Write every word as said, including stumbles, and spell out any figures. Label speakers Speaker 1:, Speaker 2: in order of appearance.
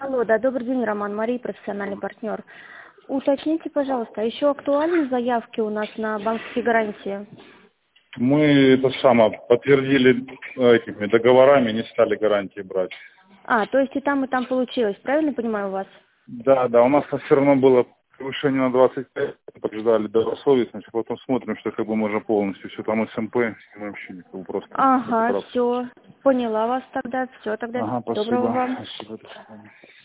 Speaker 1: Алло, да, добрый день, Роман, Мария, профессиональный партнер. Уточните, пожалуйста, еще актуальны заявки у нас на банковские гарантии?
Speaker 2: Мы это самое подтвердили э, этими договорами, не стали гарантии брать.
Speaker 1: А, то есть и там, и там получилось, правильно понимаю у вас?
Speaker 2: Да, да, у нас все равно было превышение на двадцать пять, подтверждали добросовестность, потом смотрим, что как бы можно полностью все там СМП, и мы вообще как бы просто.
Speaker 1: Ага, все, поняла вас тогда, все тогда,
Speaker 2: Ага,
Speaker 1: доброго
Speaker 2: спасибо.
Speaker 1: вам.
Speaker 2: Спасибо, до свидания.